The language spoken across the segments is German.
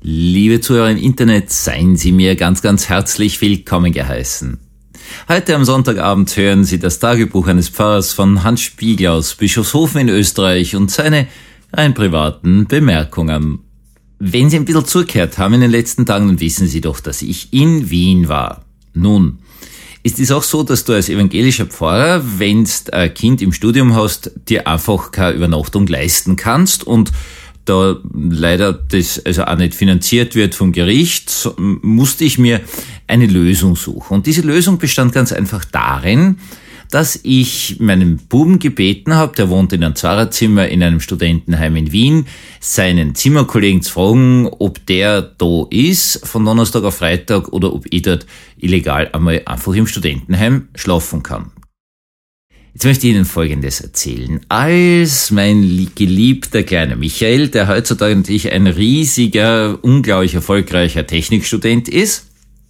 Liebe Zuhörer im Internet, seien Sie mir ganz, ganz herzlich willkommen geheißen. Heute am Sonntagabend hören Sie das Tagebuch eines Pfarrers von Hans Spiegel aus Bischofshofen in Österreich und seine rein privaten Bemerkungen. Wenn Sie ein bisschen zugehört haben in den letzten Tagen, dann wissen Sie doch, dass ich in Wien war. Nun, ist es auch so, dass du als evangelischer Pfarrer, wenn du ein Kind im Studium hast, dir einfach keine Übernachtung leisten kannst und da leider das also auch nicht finanziert wird vom Gericht, musste ich mir eine Lösung suchen. Und diese Lösung bestand ganz einfach darin, dass ich meinen Buben gebeten habe, der wohnt in einem Zwarerzimmer in einem Studentenheim in Wien, seinen Zimmerkollegen zu fragen, ob der da ist von Donnerstag auf Freitag oder ob ich dort illegal einmal einfach im Studentenheim schlafen kann. Jetzt möchte ich Ihnen Folgendes erzählen. Als mein geliebter kleiner Michael, der heutzutage natürlich ein riesiger, unglaublich erfolgreicher Technikstudent ist,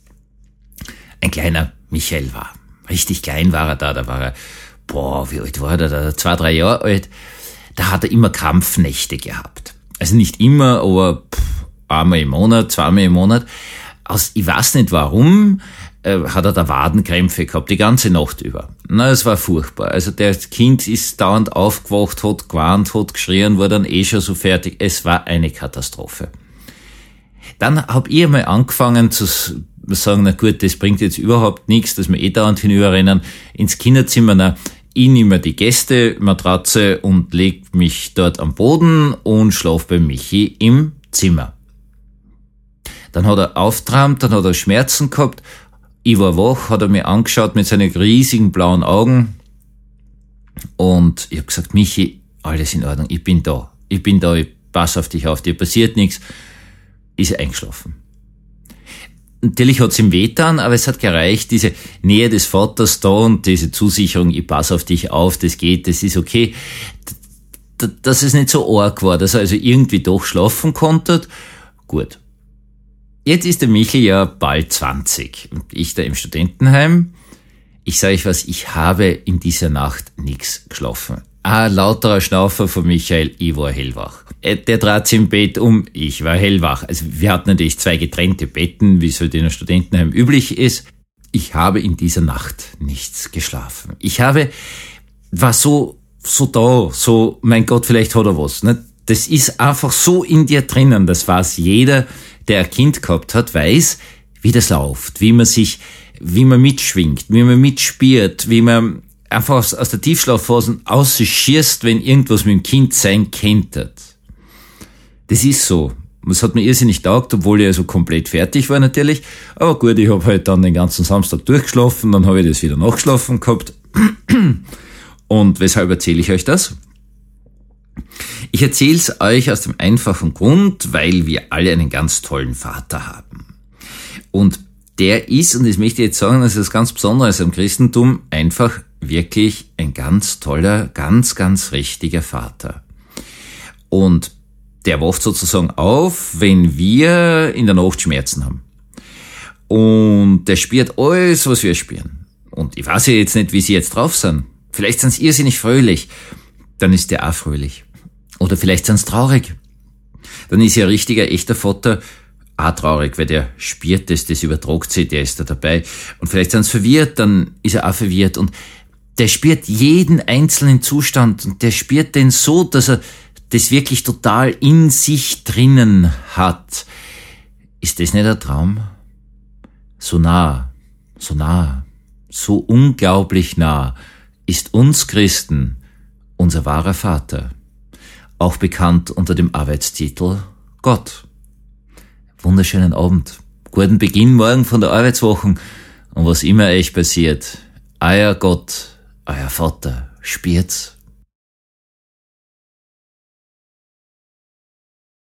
ein kleiner Michael war. Richtig klein war er da war er, wie alt war er da? 2-3 Jahre alt. Da hat er immer Krampfnächte gehabt. Also nicht immer, aber einmal im Monat, zweimal im Monat. Ich weiß nicht warum, hat er da Wadenkrämpfe gehabt, die ganze Nacht über. Es war furchtbar. Also das Kind ist dauernd aufgewacht, hat gewarnt, hat geschrien, war dann schon so fertig. Es war eine Katastrophe. Dann habe ich einmal angefangen zu sagen, na gut, das bringt jetzt überhaupt nichts, dass wir dauernd hinüberrennen ins Kinderzimmer. Ich nehme die Gästematratze und leg mich dort am Boden und schlaf bei Michi im Zimmer. Dann hat er aufgeträumt, dann hat er Schmerzen gehabt. Ich war wach, hat er mir angeschaut mit seinen riesigen blauen Augen und ich habe gesagt, Michi, alles in Ordnung, ich bin da, ich pass auf dich auf, dir passiert nichts. Ist eingeschlafen. Natürlich hat's ihm wehgetan, aber es hat gereicht, diese Nähe des Vaters da und diese Zusicherung, ich pass auf dich auf, das geht, das ist okay, dass es nicht so arg war, dass er also irgendwie doch schlafen konnte. Gut. Jetzt ist der Michel ja bald 20 und ich da im Studentenheim. Ich sage euch was, ich habe in dieser Nacht nichts geschlafen. Lauterer Schnaufer von Michael, ich war hellwach. Der trat sich im Bett um, ich war hellwach. Also wir hatten natürlich 2 getrennte Betten, wie es halt in einem Studentenheim üblich ist. Ich habe in dieser Nacht nichts geschlafen. War so da, so, mein Gott, vielleicht hat er was. Ne? Das ist einfach so in dir drinnen, das weiß jeder, der ein Kind gehabt hat, weiß, wie das läuft, wie man mitschwingt, wie man mitspielt, wie man einfach aus der Tiefschlafphase ausschießt, wenn irgendwas mit dem Kind sein könnte. Das ist so. Das hat mir irrsinnig taugt, obwohl ich also komplett fertig war natürlich. Aber gut, ich habe halt dann den ganzen Samstag durchgeschlafen, dann habe ich das wieder nachgeschlafen gehabt. Und weshalb erzähle ich euch das? Ich erzähle es euch aus dem einfachen Grund, weil wir alle einen ganz tollen Vater haben. Und der ist, und das möchte ich jetzt sagen, das ist ganz Besonderes am Christentum, einfach wirklich ein ganz toller, ganz, ganz richtiger Vater. Und der wacht sozusagen auf, wenn wir in der Nacht Schmerzen haben. Und der spürt alles, was wir spüren. Und ich weiß ja jetzt nicht, wie sie jetzt drauf sind. Vielleicht sind sie irrsinnig fröhlich. Dann ist der auch fröhlich. Oder vielleicht sind sie traurig. Dann ist ja ein richtiger, echter Vater auch traurig, weil der spürt das übertragt sich, der ist da dabei. Und vielleicht sind sie verwirrt, dann ist er auch verwirrt. Und der spürt jeden einzelnen Zustand und der spürt den so, dass er das wirklich total in sich drinnen hat. Ist das nicht ein Traum? So nah, so unglaublich nah ist uns Christen unser wahrer Vater, auch bekannt unter dem Arbeitstitel Gott. Wunderschönen Abend, guten Beginn morgen von der Arbeitswoche und was immer euch passiert, euer Gott, euer Vater, spürt's.